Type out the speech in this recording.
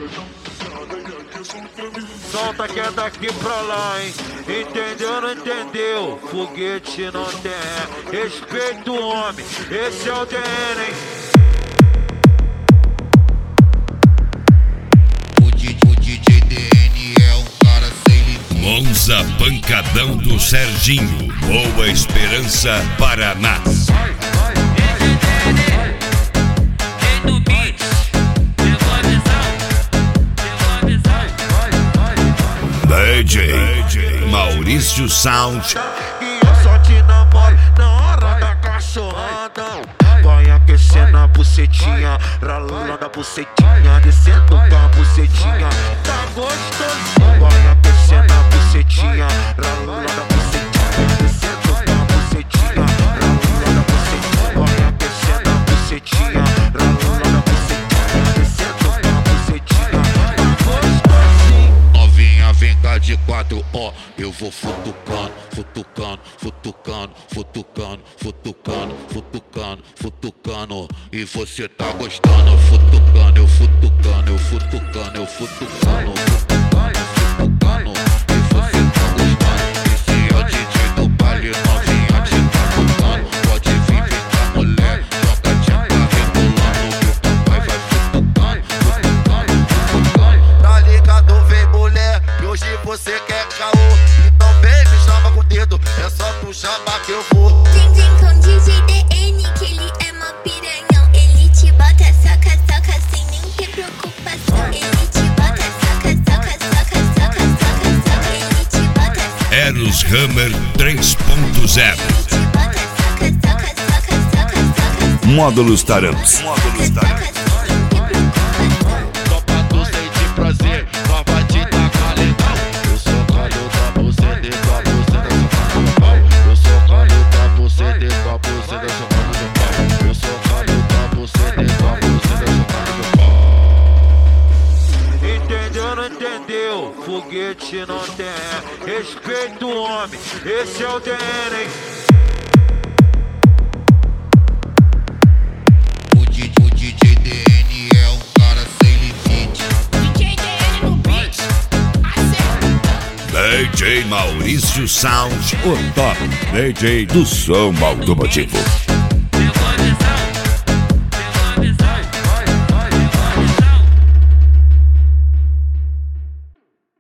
Solta que é daqui pra lá, hein? Entendeu, não entendeu? Foguete não tem. Respeita o homem, esse é o DN, hein? O DJ DN é um cara sem limite. Monza Pancadão do Serginho, Boa Esperança, Paraná. DJ Maurício Sound. E eu só te namoro na hora da cachorrada. Vai aquecer na bucetinha, ralando a bucetinha, descendo pra bucetinha. Tá gostosinho. Vai aquecer na bucetinha, ralando a bucetinha, descendo pra bucetinha, ralando a bucetinha. Vai aquecer na bucetinha, ralando a bucetinha, descendo pra bucetinha. Tá gostosinho. Novinha vem cá de quatro, ó. Eu vou futucando, futucando, futucando, futucando, futucando, futucando, futucando. E você tá gostando, futucando, eu futucando, eu futucando, eu futucando, futucando, futucando. E você tá gostando. Esse é o DJ do baile, novinha te tá tocando. Pode vir, vem cá, mulher, joga de rebolando. Que o papai vai futucando, futucando, futucando. Tá ligado, vem mulher, e hoje você quer caô. Então vem, me chama com o dedo, é só tu chamar que eu vou. Vem com DJ DN, que ele é mó piranhão. Ele te bota, soca, soca, sem nem ter preocupação. Ele te bota, soca, soca, soca, soca, soca, soca. Ele te bota, soca, Eros Hammer 3.0. ele te bota, soca, soca, soca, soca, soca. Módulos Taramps. Só pra tu sentir prazer, nós vai te tacar legal. Eu sou calho da buceta e tua buceta socando no pau. Eu sou calho da buceta e tua buceta socando no pau. Eu sou calho da buceta e tua buceta socando no pau. Entendeu, não entendeu? Foguete não tem. Respeita o homem, esse é o DN, hein? O DJ DN é um cara sem limite. DJ DN no beat, acerta. DJ Maurício Sound, o top DJ do som automotivo.